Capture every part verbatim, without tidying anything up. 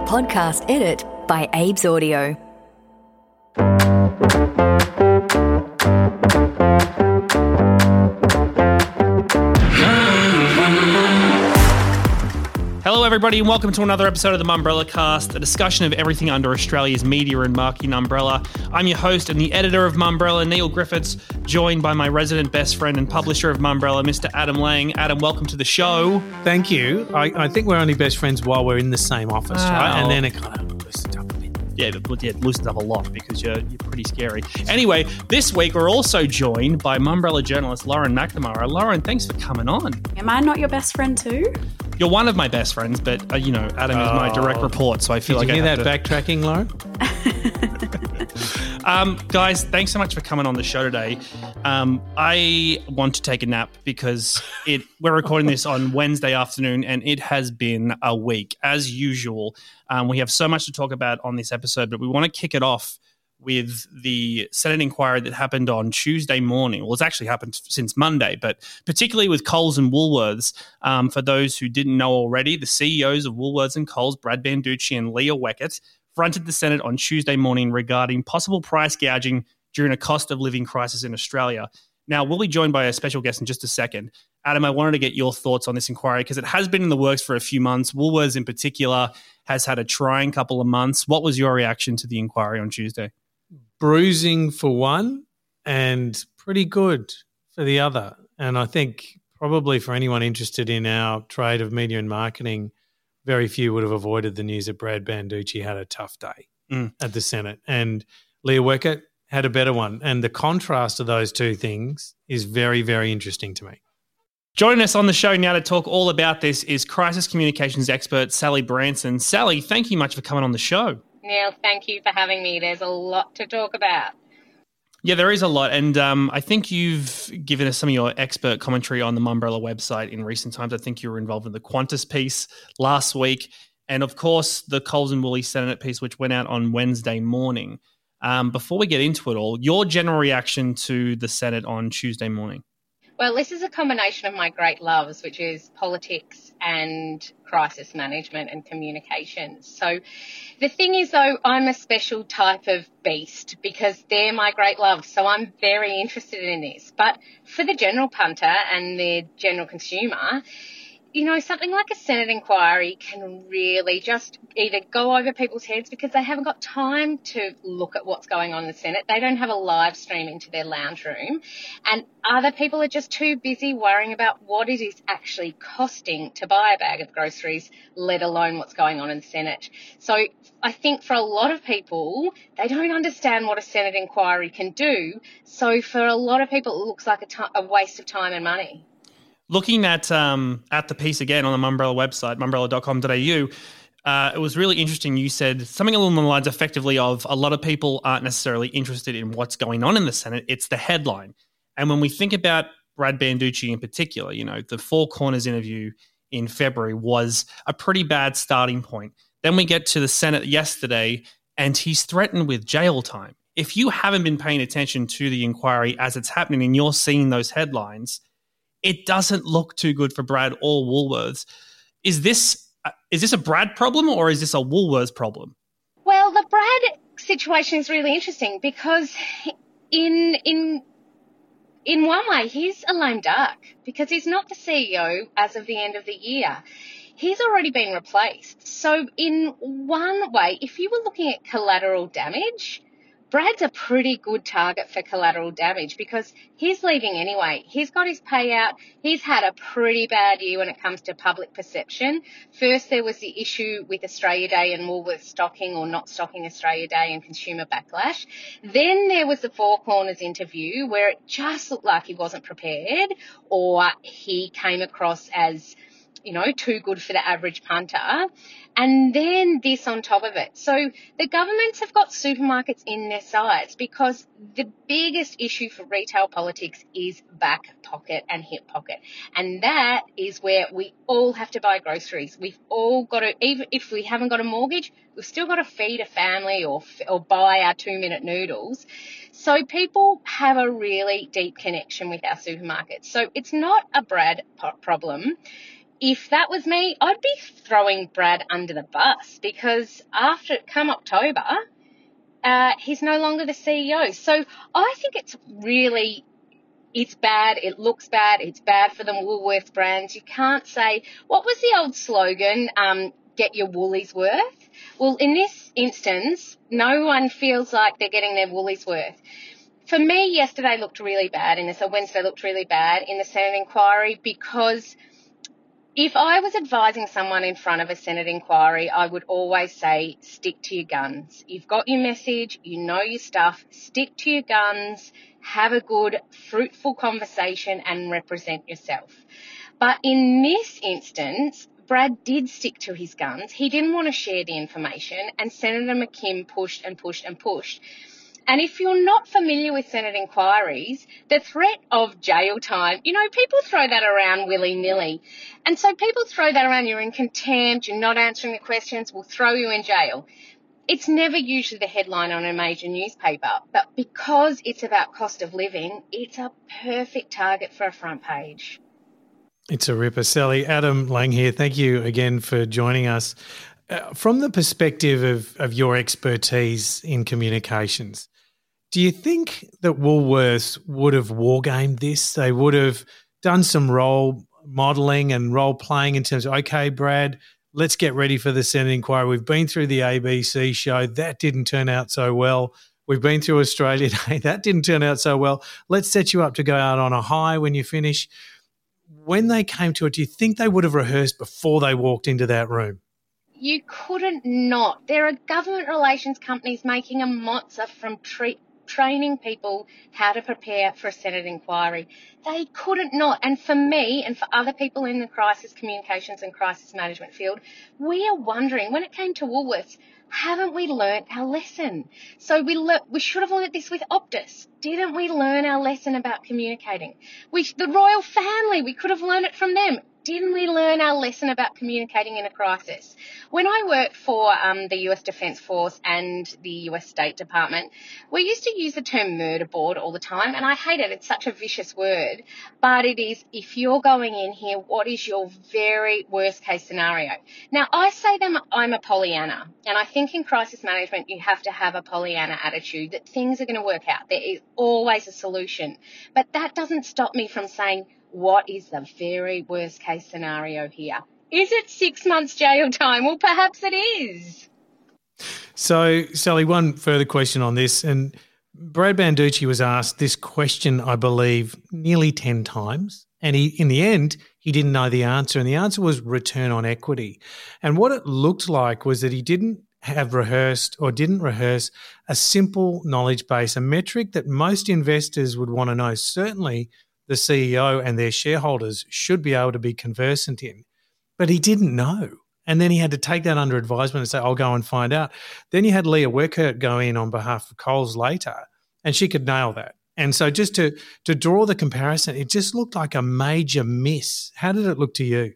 podcast edit by Abe's Audio. Hello everybody and welcome to another episode of the Mumbrella Cast, a discussion of everything under Australia's media and marketing umbrella. I'm your host and the editor of Mumbrella, Neil Griffiths, joined by my resident best friend and publisher of Mumbrella, Mister Adam Lang. Adam, welcome to the show. Thank you. I, I think we're only best friends while we're in the same office, Wow. right? And then it kind of loosens up a bit. Yeah, it, yeah, it loosens up a lot because you're, you're pretty scary. Anyway, this week we're also joined by Mumbrella journalist Lauren McNamara. Lauren, thanks for coming on. Am I not your best friend too? You're one of my best friends, but, uh, you know, Adam is my direct report, so I feel Did like you I hear have that to... backtracking, Lauren? Um, guys, thanks so much for coming on the show today. Um, I want to take a nap because it we're recording this on Wednesday afternoon and it has been a week. As usual, um, we have so much to talk about on this episode, but we want to kick it off with the Senate inquiry that happened on Tuesday morning. Well, it's actually happened since Monday, but particularly with Coles and Woolworths. Um, for those who didn't know already, the C E Os of Woolworths and Coles, Brad Banducci and Leah Weckert, fronted the Senate on Tuesday morning regarding possible price gouging during a cost of living crisis in Australia. Now, we'll be joined by a special guest in just a second. Adam, I wanted to get your thoughts on this inquiry because it has been in the works for a few months. Woolworths in particular has had a trying couple of months. What was your reaction to the inquiry on Tuesday? Bruising for one and pretty good for the other. And I think probably for anyone interested in our trade of media and marketing, very few would have avoided the news that Brad Banducci had a tough day mm. at the Senate. And Leah Weckert had a better one. And the contrast of those two things is very, very interesting to me. Joining us on the show now to talk all about this is crisis communications expert Sally Branson. Sally, thank you much for coming on the show. Neil, thank you for having me. There's a lot to talk about. Yeah, there is a lot. And um, I think you've given us some of your expert commentary on the Mumbrella website in recent times. I think you were involved in the Qantas piece last week. And, of course, the Coles and Woolly Senate piece, which went out on Wednesday morning. Um, before we get into it all, your general reaction to the Senate on Tuesday morning? Well, this is a combination of my great loves, which is politics and crisis management and communications. So the thing is, though, I'm a special type of beast because they're my great loves. So I'm very interested in this. But for the general punter and the general consumer, you know, something like a Senate inquiry can really just either go over people's heads because they haven't got time to look at what's going on in the Senate. They don't have a live stream into their lounge room. And other people are just too busy worrying about what it is actually costing to buy a bag of groceries, let alone what's going on in the Senate. So I think for a lot of people, they don't understand what a Senate inquiry can do. So for a lot of people, it looks like a, t- a waste of time and money. Looking at um, at the piece again on the Mumbrella website, mumbrella dot com dot a u, uh, it was really interesting. You said something along the lines effectively of a lot of people aren't necessarily interested in what's going on in the Senate. It's the headline. And when we think about Brad Banducci in particular, you know, the Four Corners interview in February was a pretty bad starting point. Then we get to the Senate yesterday and he's threatened with jail time. If you haven't been paying attention to the inquiry as it's happening and you're seeing those headlines, it doesn't look too good for Brad or Woolworths. Is this uh, is this a Brad problem or is this a Woolworths problem? Well, the Brad situation is really interesting because in in in one way he's a lame duck because he's not the C E O as of the end of the year. He's already been replaced. So in one way, if you were looking at collateral damage, Brad's a pretty good target for collateral damage because he's leaving anyway. He's got his payout. He's had a pretty bad year when it comes to public perception. First, there was the issue with Australia Day and Woolworths stocking or not stocking Australia Day and consumer backlash. Then there was the Four Corners interview where it just looked like he wasn't prepared or he came across as, you know, too good for the average punter. And then this on top of it. So the governments have got supermarkets in their sights because the biggest issue for retail politics is back pocket and hip pocket. And that is where we all have to buy groceries. We've all got to, even if we haven't got a mortgage, we've still got to feed a family or, or buy our two-minute noodles. So people have a really deep connection with our supermarkets. So it's not a Brad problem. if that was me, I'd be throwing Brad under the bus because after come October, uh, he's no longer the C E O. So I think it's really, it's bad. It looks bad. It's bad for the Woolworths brands. You can't say, what was the old slogan? Um, get your woolies worth. Well, in this instance, no one feels like they're getting their woolies worth. For me, yesterday looked really bad in this, or Wednesday looked really bad in the Senate inquiry, because if I was advising someone in front of a Senate inquiry, I would always say, stick to your guns. You've got your message, you know your stuff, stick to your guns, have a good, fruitful conversation and represent yourself. But in this instance, Brad did stick to his guns. He didn't want to share the information, and Senator McKim pushed and pushed and pushed. And if you're not familiar with Senate inquiries, the threat of jail time, you know, people throw that around willy-nilly. And so people throw that around, you're in contempt, you're not answering the questions, we'll throw you in jail. It's never usually the headline on a major newspaper, but because it's about cost of living, it's a perfect target for a front page. It's a ripper. Sally, Adam Lang here. Thank you again for joining us. Uh, from the perspective of, of your expertise in communications, do you think that Woolworths would have wargamed this? They would have done some role modelling and role playing in terms of, okay, Brad, let's get ready for the Senate inquiry. We've been through the A B C show. That didn't turn out so well. We've been through Australia Day. That didn't turn out so well. Let's set you up to go out on a high when you finish. When they came to it, do you think they would have rehearsed before they walked into that room? You couldn't not. There are government relations companies making a mozza from treat training people how to prepare for a Senate inquiry. They couldn't not. And for me and for other people in the crisis communications and crisis management field, we are wondering, when it came to Woolworths, haven't we learnt our lesson? So we le- we should have learnt this with Optus. Didn't we learn our lesson about communicating? We, the royal family, we could have learned it from them. Didn't we learn our lesson about communicating in a crisis? When I worked for um, the U S Defence Force and the U S State Department, we used to use the term murder board all the time, and I hate it. It's such a vicious word, but it is, if you're going in here, what is your very worst case scenario? Now, I say them, I'm a Pollyanna, and I think in crisis management you have to have a Pollyanna attitude that things are going to work out. There is always a solution, but that doesn't stop me from saying, what is the very worst case scenario here? Is it six months jail time? Well, perhaps it is. So, Sally, one further question on this. And Brad Banducci was asked this question, I believe, nearly ten times. And he, in the end, he didn't know the answer. And the answer was return on equity. And what it looked like was that he didn't have rehearsed or didn't rehearse a simple knowledge base, a metric that most investors would want to know. Certainly the C E O and their shareholders should be able to be conversant in. But he didn't know. And then he had to take that under advisement and say, I'll go and find out. Then you had Leah Weckert go in on behalf of Coles later, and she could nail that. And so just to, to draw the comparison, it just looked like a major miss. How did it look to you?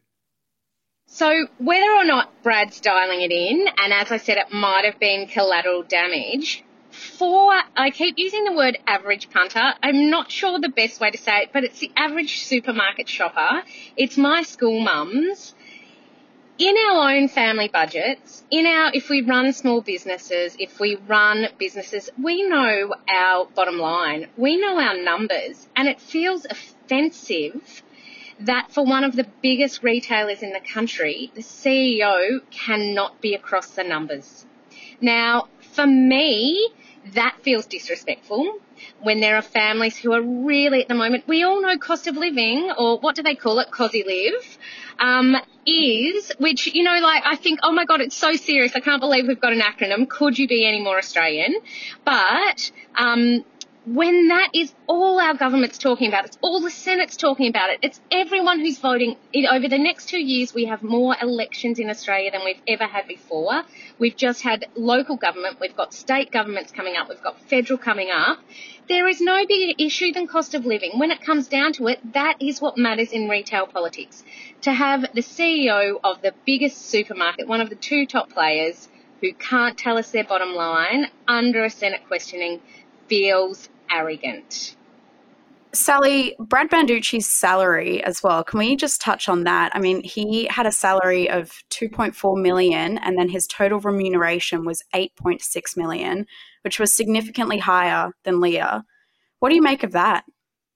So whether or not Brad's dialing it in, and as I said, it might have been collateral damage, for, I keep using the word average punter. I'm not sure the best way to say it, but it's the average supermarket shopper. It's my school mums. In our own family budgets, in our, if we run small businesses, if we run businesses, we know our bottom line. We know our numbers, and it feels offensive that for one of the biggest retailers in the country, the C E O cannot be across the numbers. Now, for me, that feels disrespectful when there are families who are really, at the moment, we all know cost of living, or what do they call it, Cosy Live, um, is, which, you know, like, I think, oh my God, it's so serious. I can't believe we've got an acronym. Could you be any more Australian? But um, when that is all our government's talking about, it's all the Senate's talking about it, it's everyone who's voting. It, over the next two years, we have more elections in Australia than we've ever had before. We've just had local government, we've got state governments coming up, we've got federal coming up. There is no bigger issue than cost of living. When it comes down to it, that is what matters in retail politics. To have the C E O of the biggest supermarket, one of the two top players, who can't tell us their bottom line under a Senate questioning, feels arrogant. Sally, Brad Banducci's salary as well, can we just touch on that? I mean, he had a salary of two point four million dollars and then his total remuneration was eight point six million dollars, which was significantly higher than Leah. What do you make of that?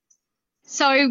So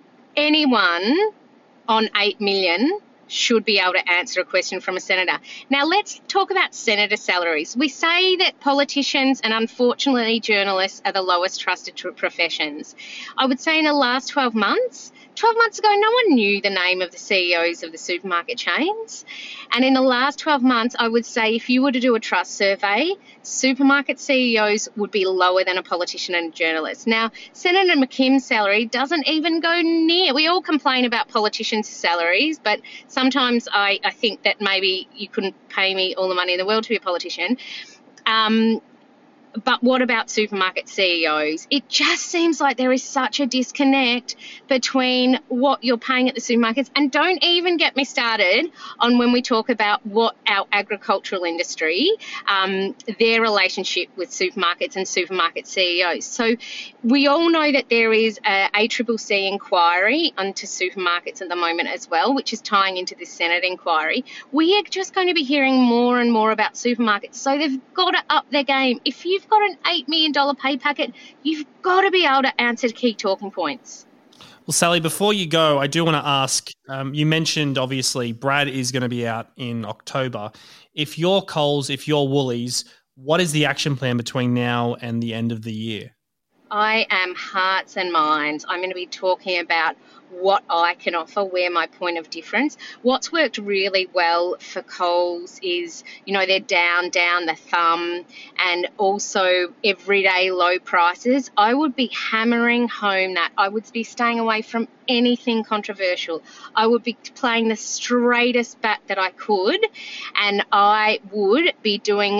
anyone on eight million dollars should be able to answer a question from a senator. Now, let's talk about senator salaries. We say that politicians and, unfortunately, journalists are the lowest trusted professions. I would say in the last twelve months, twelve months ago, no one knew the name of the C E Os of the supermarket chains. And in the last twelve months, I would say if you were to do a trust survey, supermarket C E Os would be lower than a politician and a journalist. Now, Senator McKim's salary doesn't even go near. We all complain about politicians' salaries, but sometimes I, I think that maybe you couldn't pay me all the money in the world to be a politician. Um, But what about supermarket C E Os? It just seems like there is such a disconnect between what you're paying at the supermarkets, and don't even get me started on when we talk about what our agricultural industry, um, their relationship with supermarkets and supermarket C E Os. So we all know that there is a A C C C inquiry onto supermarkets at the moment as well, which is tying into this Senate inquiry. We are just going to be hearing more and more about supermarkets. So they've got to up their game. If you've got an eight million dollars pay packet, you've got to be able to answer key talking points. Well, Sally, before you go, I do want to ask, um, you mentioned obviously Brad is going to be out in October. If you're Coles, if you're Woolies, what is the action plan between now and the end of the year? I am hearts and minds. I'm going to be talking about what I can offer, where my point of difference. What's worked really well for Coles is, you know, they're down, down the thumb, and also everyday low prices. I would be hammering home that. I would be staying away from anything controversial. I would be playing the straightest bat that I could, and I would be doing...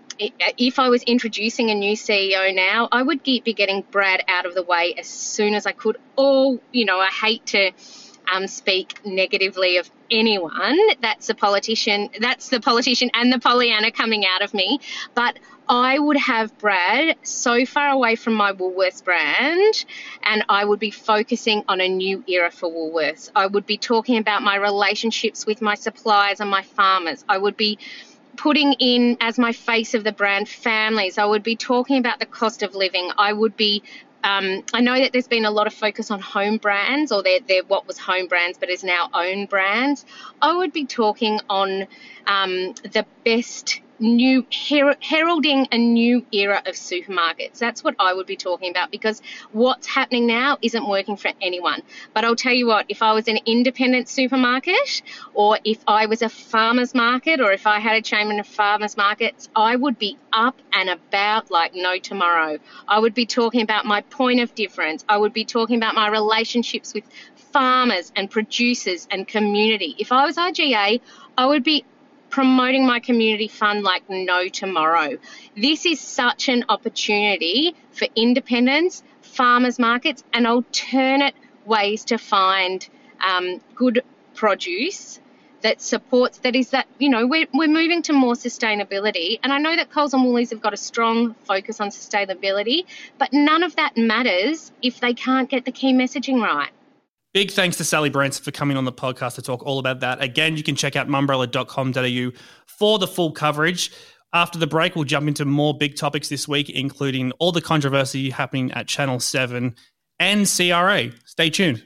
If I was introducing a new C E O now, I would be getting Brad out of the way as soon as I could. Or, you know, I hate to um, speak negatively of anyone. That's a politician. That's the politician and the Pollyanna coming out of me. But I would have Brad so far away from my Woolworths brand, and I would be focusing on a new era for Woolworths. I would be talking about my relationships with my suppliers and my farmers. I would be putting in as my face of the brand families. I would be talking about the cost of living. I would be, um, I know that there's been a lot of focus on home brands, or they're, they're what was home brands but is now own brands. I would be talking on um, the best new, her- heralding a new era of supermarkets. That's what I would be talking about, because what's happening now isn't working for anyone. But I'll tell you what, if I was an independent supermarket, or if I was a farmer's market, or if I had a chain of farmer's markets, I would be up and about like no tomorrow. I would be talking about my point of difference. I would be talking about my relationships with farmers and producers and community. If I was I G A, I would be promoting my community fund like no tomorrow. This is such an opportunity for independents, farmers markets, and alternate ways to find um, good produce that supports, that is that, you know, we're, we're moving to more sustainability. And I know that Coles and Woolies have got a strong focus on sustainability, but none of that matters if they can't get the key messaging right. Big thanks to Sally Branson for coming on the podcast to talk all about that. Again, you can check out mumbrella dot com dot a u for the full coverage. After the break, we'll jump into more big topics this week, including all the controversy happening at Channel seven and C R A. Stay tuned.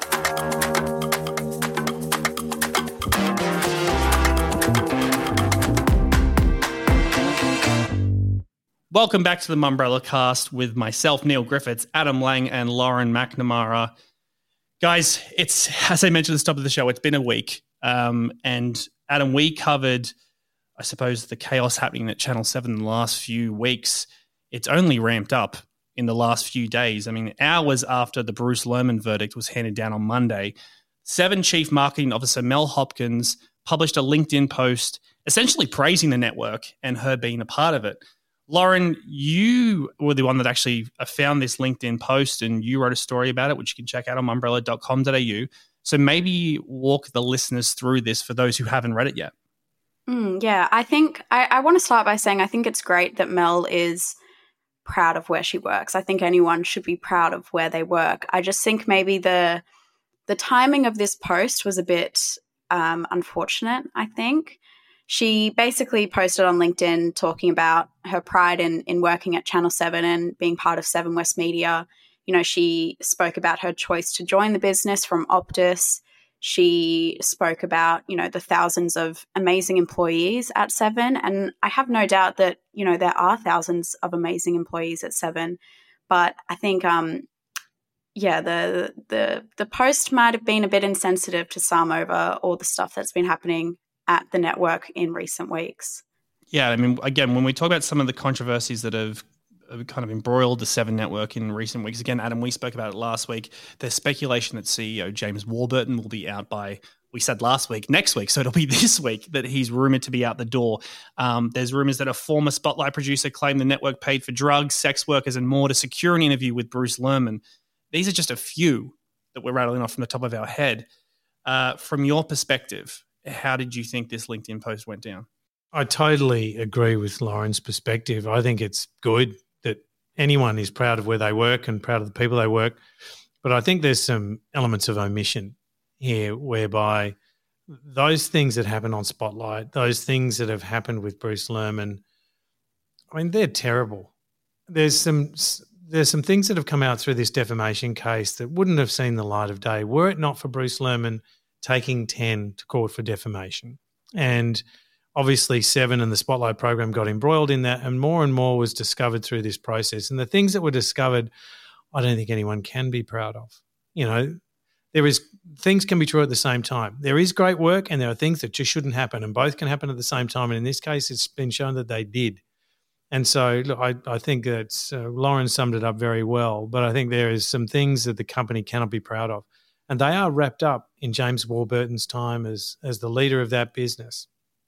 Welcome back to the Mumbrella Cast with myself, Neil Griffiths, Adam Lang, and Lauren McNamara. Guys, it's, as I mentioned at the top of the show, it's been a week. Um, and Adam, we covered, I suppose, the chaos happening at Channel seven in the last few weeks. It's only ramped up in the last few days. I mean, hours after the Bruce Lerman verdict was handed down on Monday, Seven Chief Marketing Officer Mel Hopkins published a LinkedIn post essentially praising the network and her being a part of it. Lauren, you were the one that actually found this LinkedIn post and you wrote a story about it, which you can check out on mumbrella dot com dot a u. So maybe walk the listeners through this for those who haven't read it yet. Mm, yeah, I think I, I want to start by saying I think it's great that Mel is proud of where she works. I think anyone should be proud of where they work. I just think maybe the the timing of this post was a bit um, unfortunate, I think. She basically posted on LinkedIn talking about her pride in, in working at Channel seven and being part of Seven West Media. You know, she spoke about her choice to join the business from Optus. She spoke about, you know, the thousands of amazing employees at Seven. And I have no doubt that, you know, there are thousands of amazing employees at Seven. But I think, um, yeah, the the the post might have been a bit insensitive to some over all the stuff that's been happening at the network in recent weeks. Yeah, I mean, again, when we talk about some of the controversies that have kind of embroiled the Seven Network in recent weeks. Again, Adam, we spoke about it last week. There's speculation that C E O James Warburton will be out by, we said last week, next week, so it'll be this week that he's rumoured to be out the door. Um, there's rumours that a former Spotlight producer claimed the network paid for drugs, sex workers and more to secure an interview with Bruce Lerman. These are just a few that we're rattling off from the top of our head. Uh, from your perspective, how did you think this LinkedIn post went down? I totally agree with Lauren's perspective. I think it's good that anyone is proud of where they work and proud of the people they work. But I think there's some elements of omission here whereby those things that happen on Spotlight, those things that have happened with Bruce Lerman, I mean, they're terrible. There's some there's some things that have come out through this defamation case that wouldn't have seen the light of day were it not for Bruce Lerman taking ten to court for defamation. And obviously, Seven and the Spotlight program got embroiled in that, and more and more was discovered through this process. And the things that were discovered, I don't think anyone can be proud of. You know, there is things can be true at the same time. There is great work, and there are things that just shouldn't happen, and both can happen at the same time. And in this case, it's been shown that they did. And so, look, I, I think that uh, Lauren summed it up very well. But I think there is some things that the company cannot be proud of, and they are wrapped up in James Warburton's time as as the leader of that business.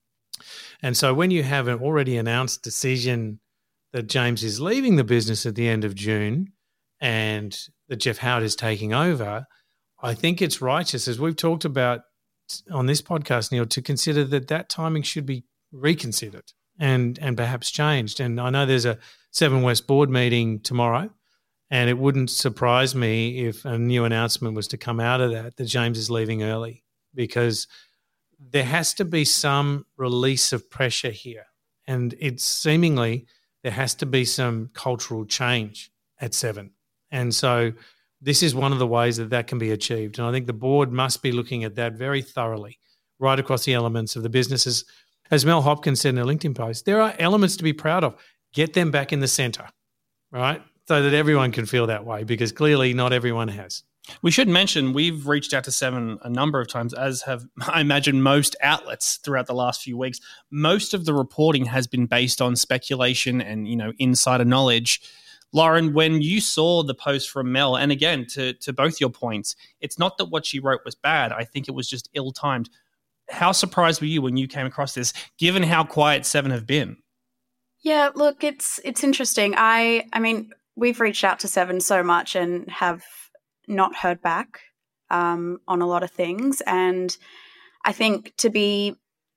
And so when you have an already announced decision that James is leaving the business at the end of June and that Jeff Howard is taking over, I think it's righteous, as we've talked about on this podcast, Neil, to consider that that timing should be reconsidered and and perhaps changed. And I know there's a Seven West board meeting tomorrow, and it wouldn't surprise me if a new announcement was to come out of that, that James is leaving early, because there has to be some release of pressure here. And it's seemingly there has to be some cultural change at Seven. And so this is one of the ways that that can be achieved. And I think the board must be looking at that very thoroughly, right across the elements of the businesses. As Mel Hopkins said in a LinkedIn post, there are elements to be proud of. Get them back in the centre, right? So that everyone can feel that way, because clearly not everyone has. We should mention we've reached out to Seven a number of times, as have, I imagine, most outlets throughout the last few weeks. Most of the reporting has been based on speculation and, you know, insider knowledge. Lauren, when you saw the post from Mel, and again, to, to both your points, it's not that what she wrote was bad. I think it was just ill-timed. How surprised were you when you came across this, given how quiet Seven have been? Yeah, look, it's it's interesting. I I mean, we've reached out to Seven so much and have not heard back um, on a lot of things. And I think to be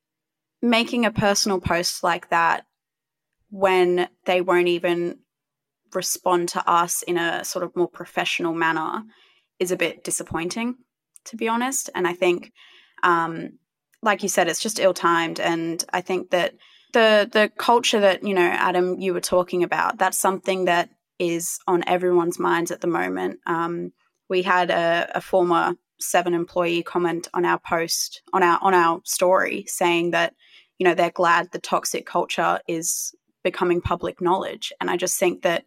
making a personal post like that when they won't even respond to us in a sort of more professional manner is a bit disappointing, to be honest. And I think, um, like you said, it's just ill-timed. And I think that the the culture that, you know, Adam, you were talking about, that's something that is on everyone's minds at the moment. Um, We had a, a former Seven employee comment on our post, on our on our story, saying that, you know, they're glad the toxic culture is becoming public knowledge. And I just think that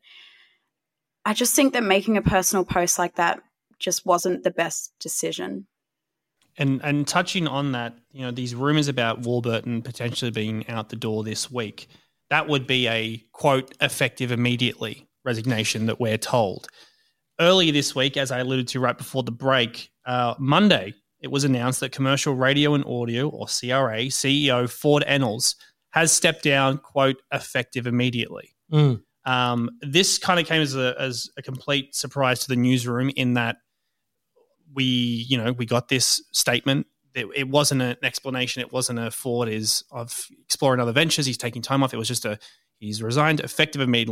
I just think that making a personal post like that just wasn't the best decision. And and touching on that, you know, these rumors about Warburton potentially being out the door this week, that would be a, quote, effective immediately resignation that we're told. Earlier this week, as I alluded to right before the break, uh, Monday, it was announced that Commercial Radio and Audio, or C R A, C E O Ford Ennals has stepped down, quote, effective immediately. Mm. Um, this kind of came as a, as a complete surprise to the newsroom in that we, you know, we got this statement. It, it wasn't an explanation. It wasn't a Ford is of exploring other ventures. He's taking time off. It was just a, he's resigned effective immediately.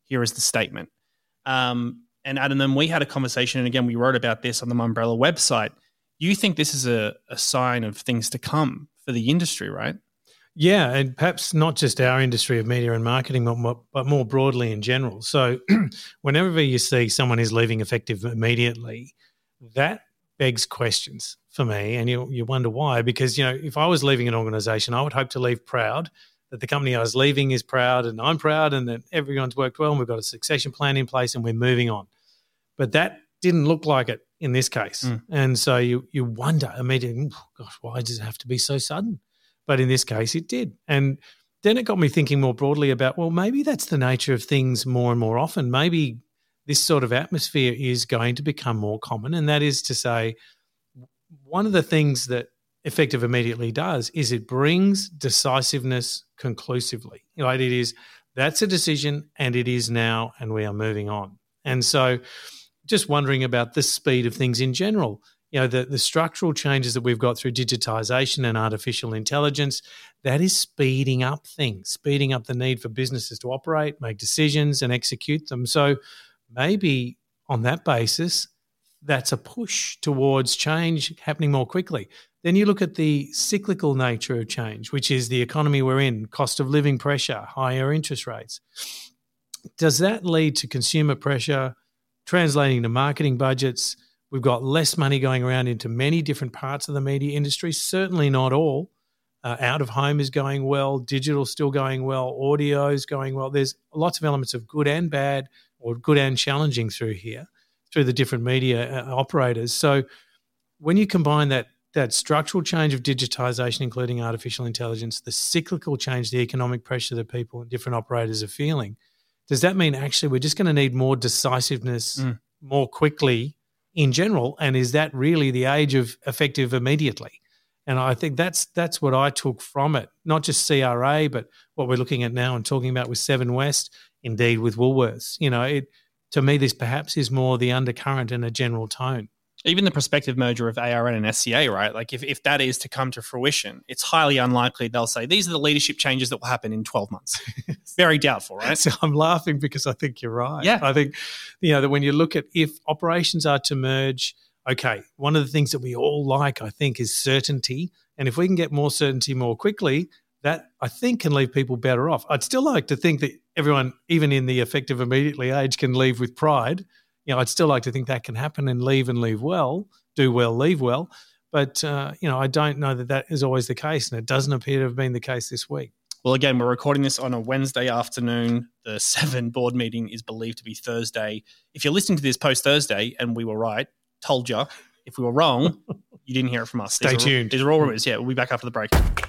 Here is the statement. Um, and Adam, then we had a conversation, and again, we wrote about this on the Mumbrella website. You think this is a, a sign of things to come for the industry, right? Yeah, and perhaps not just our industry of media and marketing, but more, but more broadly in general. So whenever you see someone is leaving effective immediately, that begs questions for me, and you you wonder why. Because, you know, if I was leaving an organisation, I would hope to leave proud, that the company I was leaving is proud and I'm proud and that everyone's worked well and we've got a succession plan in place and we're moving on. But that didn't look like it in this case. Mm. And so you you wonder immediately, gosh, why does it have to be so sudden? But in this case, it did. And then it got me thinking more broadly about, well, maybe that's the nature of things more and more often. Maybe this sort of atmosphere is going to become more common. And that is to say, one of the things that effective immediately does is it brings decisiveness conclusively. Right? It is, that's a decision and it is now and we are moving on. And so just wondering about the speed of things in general. You know, the, the structural changes that we've got through digitisation and artificial intelligence, that is speeding up things, speeding up the need for businesses to operate, make decisions and execute them. So maybe on that basis, that's a push towards change happening more quickly. Then you look at the cyclical nature of change, which is the economy we're in, cost of living pressure, higher interest rates. Does that lead to consumer pressure, translating to marketing budgets? We've got less money going around into many different parts of the media industry, certainly not all. Uh, out of home is going well, digital still going well, audio is going well. There's lots of elements of good and bad or good and challenging through here, through the different media uh, operators. So when you combine that that structural change of digitisation, including artificial intelligence, the cyclical change, the economic pressure that people and different operators are feeling, does that mean actually we're just going to need more decisiveness mm. more quickly in general? And is that really the age of effective immediately? And I think that's that's what I took from it, not just C R A, but what we're looking at now and talking about with Seven West, indeed with Woolworths. You know, it to me, this perhaps is more the undercurrent and a general tone. Even the prospective merger of A R N and S C A, right? Like if, if that is to come to fruition, it's highly unlikely they'll say, these are the leadership changes that will happen in twelve months. Very doubtful, right? So I'm laughing because I think you're right. Yeah. I think, you know, that when you look at if operations are to merge, okay, one of the things that we all like, I think, is certainty. And if we can get more certainty more quickly, that I think can leave people better off. I'd still like to think that everyone, even in the effective immediately age, can leave with pride. You know, I'd still like to think that can happen and leave and leave well, do well, leave well. But, uh, you know, I don't know that that is always the case, and it doesn't appear to have been the case this week. Well, again, we're recording this on a Wednesday afternoon. The Seven board meeting is believed to be Thursday. If you're listening to this post-Thursday and we were right, told you. If we were wrong, you didn't hear it from us. Stay these tuned. Are, these are all rumors. Yeah, we'll be back after the break.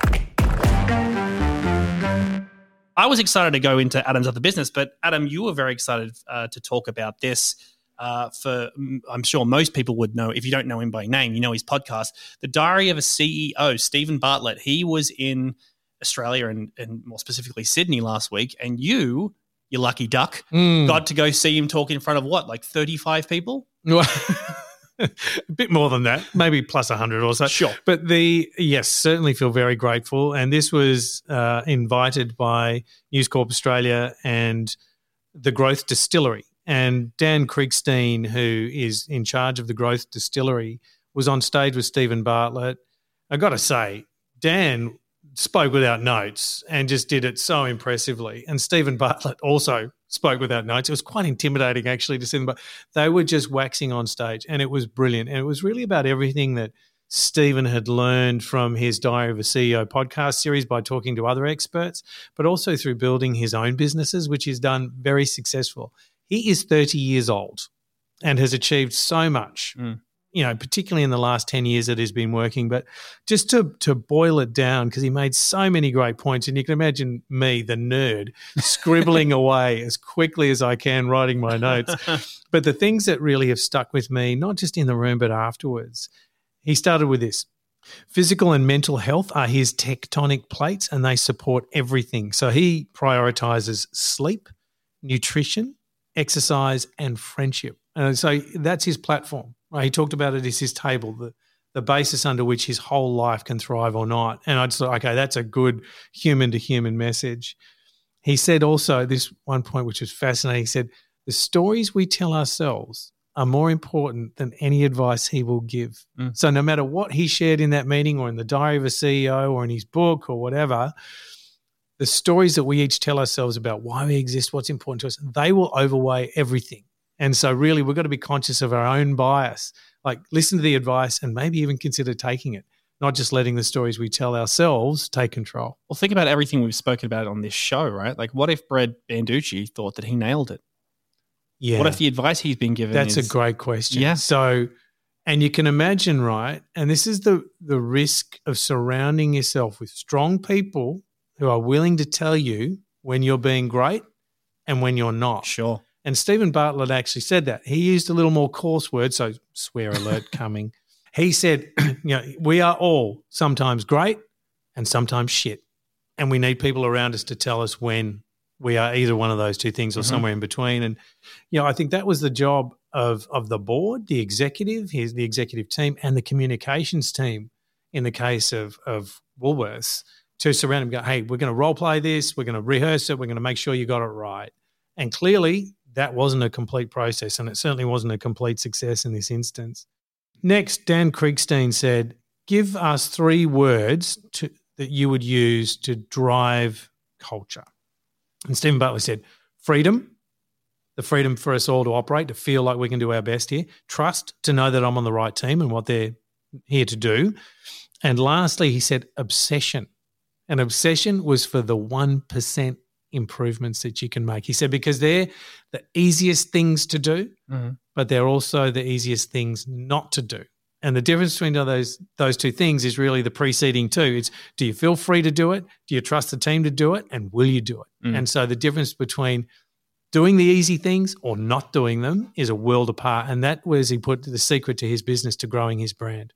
I was excited to go into Adam's other business, but Adam, you were very excited uh, to talk about this. Uh, for I'm sure most people would know, if you don't know him by name, you know his podcast, The Diary of a C E O, Stephen Bartlett. He was in Australia and, and more specifically Sydney last week, and you, you lucky duck, mm. got to go see him talk in front of what, like thirty-five people? A bit more than that, maybe plus one hundred or so. Sure. But the yes, certainly feel very grateful. And this was uh, invited by News Corp Australia and the Growth Distillery. And Dan Kriegstein, who is in charge of the Growth Distillery, was on stage with Stephen Bartlett. I got to say, Dan spoke without notes and just did it so impressively. And Stephen Bartlett also spoke without notes. It was quite intimidating actually to see them, but they were just waxing on stage and it was brilliant. And it was really about everything that Stephen had learned from his Diary of a C E O podcast series by talking to other experts, but also through building his own businesses, which he's done very successful. He is thirty years old and has achieved so much, mm. you know, particularly in the last ten years that he's been working. But just to to boil it down, because he made so many great points, and you can imagine me, the nerd, scribbling away as quickly as I can, writing my notes. But the things that really have stuck with me, not just in the room but afterwards, he started with this. Physical and mental health are his tectonic plates and they support everything. So he prioritises sleep, nutrition, exercise and friendship. And so that's his platform. Right? He talked about it as his table, the, the basis under which his whole life can thrive or not. And I just thought, okay, that's a good human-to-human message. He said also this one point, which was fascinating. He said, the stories we tell ourselves are more important than any advice he will give. Mm. So no matter what he shared in that meeting or in the diary of a C E O or in his book or whatever, the stories that we each tell ourselves about why we exist, what's important to us, they will overweigh everything. And so really we've got to be conscious of our own bias, like listen to the advice and maybe even consider taking it, not just letting the stories we tell ourselves take control. Well, think about everything we've spoken about on this show, right? Like what if Brad Banducci thought that he nailed it? Yeah. What if the advice he's been given That's is... a great question. Yeah. So, and you can imagine, right? And this is the the risk of surrounding yourself with strong people who are willing to tell you when you're being great and when you're not. Sure. And Stephen Bartlett actually said that. He used a little more coarse words, so swear alert coming. He said, you know, we are all sometimes great and sometimes shit. And we need people around us to tell us when we are either one of those two things or Mm-hmm. somewhere in between. And, you know, I think that was the job of of the board, the executive, here's the executive team, and the communications team in the case of, of Woolworths to surround him and go, hey, we're going to role play this, we're going to rehearse it, we're going to make sure you got it right. And clearly that wasn't a complete process, and it certainly wasn't a complete success in this instance. Next, Dan Kriegstein said, give us three words to, that you would use to drive culture. And Stephen Bartlett said, freedom, the freedom for us all to operate, to feel like we can do our best here. Trust, to know that I'm on the right team and what they're here to do. And lastly, he said obsession. And obsession was for the one percent improvements that you can make. He said because they're the easiest things to do, Mm-hmm. but they're also the easiest things not to do. And the difference between those those two things is really the preceding two. It's do you feel free to do it? Do you trust the team to do it? And will you do it? Mm. And so the difference between doing the easy things or not doing them is a world apart. And that was, he put the secret to his business to growing his brand.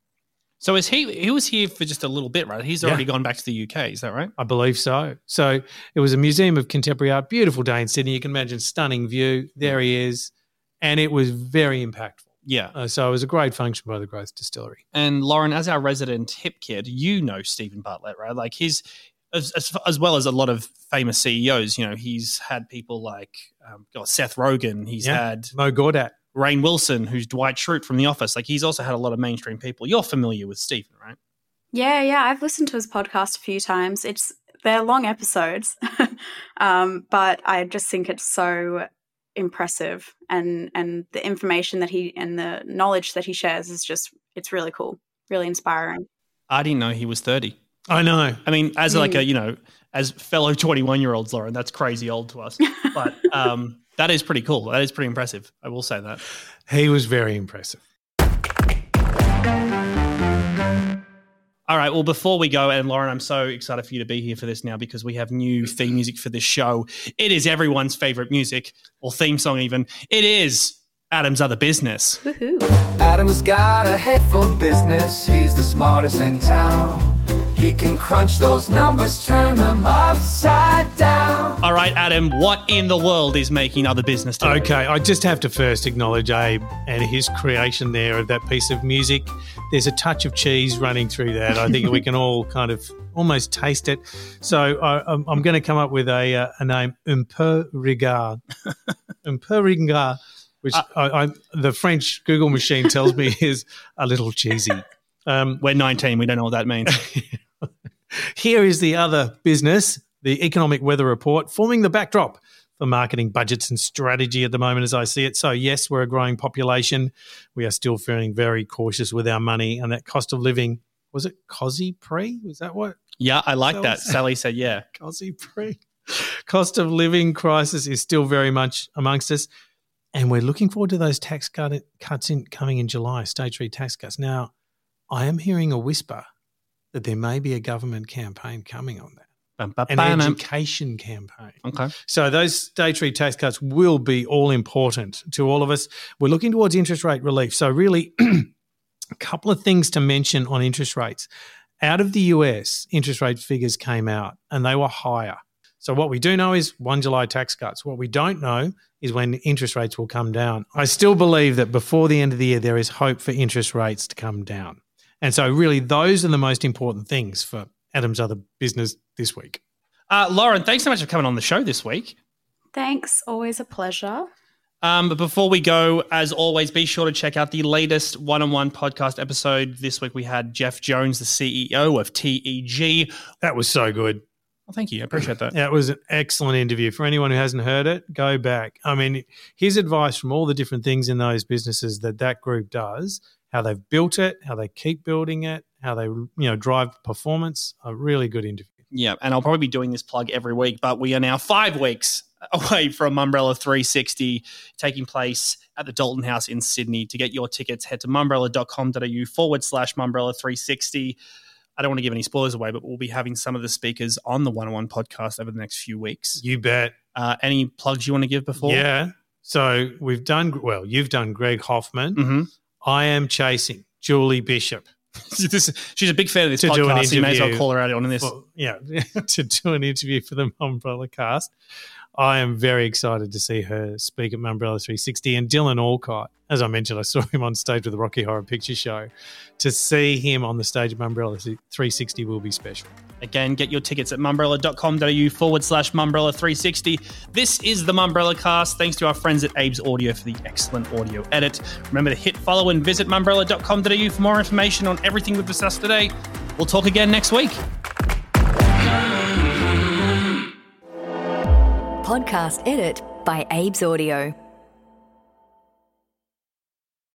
So is he he was here for just a little bit, right? He's already Yeah. gone back to the U K, is that right? I believe so. So it was a museum of contemporary art, beautiful day in Sydney. You can imagine stunning view. There he is. And it was very impactful. Yeah. Uh, so it was a great function by the Growth Distillery. And Lauren, as our resident hip kid, you know Stephen Bartlett, right? Like he's, as, as, as well as a lot of famous C E Os, you know, he's had people like um, God, Seth Rogen. He's Yeah. had Mo Gaudat. Rainn Wilson, who's Dwight Schrute from The Office. Like he's also had a lot of mainstream people. You're familiar with Stephen, right? Yeah, yeah. I've listened to his podcast a few times. It's they're long episodes, um, but I just think it's so impressive, and and the information that he and the knowledge that he shares is just it's really cool, really inspiring. I didn't know he was thirty. I know. I mean, as like Mm. a, you know, as fellow twenty-one-year-olds, Lauren, that's crazy old to us. But um, that is pretty cool. That is pretty impressive. I will say that. He was very impressive. All right. Well, before we go, and Lauren, I'm so excited for you to be here for this now because we have new theme music for this show. It is everyone's favorite music, or theme song even. It is Adam's Other Business. Woohoo! Adam's got a head for business. He's the smartest in town. He can crunch those numbers, turn them upside down. All right, Adam, what in the world is making Other Business today? Okay, I just have to first acknowledge Abe and his creation there of that piece of music. There's a touch of cheese running through that. I think we can all kind of almost taste it. So I, I'm, I'm going to come up with a, uh, a name, Un peu regard. Un peu regard, which Uh, I, I, the French Google machine tells me is a little cheesy. Um, We're nineteen. We don't know what that means. Here is the other business, the Economic Weather Report, forming the backdrop for marketing budgets and strategy at the moment as I see it. So, yes, we're a growing population. We are still feeling very cautious with our money, and that cost of living, was it COSI pre? Was that what? Yeah, I like So- that. Sally said, yeah. COSI pre. Cost of living crisis is still very much amongst us. And we're looking forward to those tax cut, cuts in coming in July, stage three tax cuts. Now, I am hearing a whisper that there may be a government campaign coming on that, Bum, bum, an bum. education campaign. Okay. So those stage three tax cuts will be all important to all of us. We're looking towards interest rate relief. So really a couple of things to mention on interest rates. Out of the U S, interest rate figures came out and they were higher. So what we do know is one July tax cuts. What we don't know is when interest rates will come down. I still believe that before the end of the year, there is hope for interest rates to come down. And so really those are the most important things for Adam's Other Business this week. Uh, Lauren, thanks so much for coming on the show this week. Thanks. Always a pleasure. Um, but before we go, as always, be sure to check out the latest one-on-one podcast episode. This week we had Jeff Jones, the C E O of T E G. That was so good. Well, thank you. I appreciate that. That was an excellent interview. For anyone who hasn't heard it, go back. I mean, his advice from all the different things in those businesses that that group does, how they've built it, how they keep building it, how they you know drive performance, a really good interview. Yeah, and I'll probably be doing this plug every week, but we are now five weeks away from Mumbrella three sixty taking place at the Dalton House in Sydney. To get your tickets, head to mumbrella.com.au forward slash Mumbrella 360. I don't want to give any spoilers away, but we'll be having some of the speakers on the one-on-one podcast over the next few weeks. You bet. Uh, any plugs you want to give before? Yeah. So we've done, well, you've done Greg Hoffman. Mm-hmm. I am chasing Julie Bishop. this, she's a big fan of this To do an podcast, so you may as well interview call her out on this. Well, yeah, to do an interview for the Mumbrella cast. I am very excited to see her speak at Mumbrella three sixty. And Dylan Alcott, as I mentioned, I saw him on stage with the Rocky Horror Picture Show. To see him on the stage at Mumbrella three sixty will be special. Again, get your tickets at mumbrella.com.au forward slash Mumbrella 360. This is the Mumbrella cast. Thanks to our friends at Abe's Audio for the excellent audio edit. Remember to hit follow and visit mumbrella.com.au for more information on everything we've discussed today. We'll talk again next week. Podcast edit by Abe's Audio.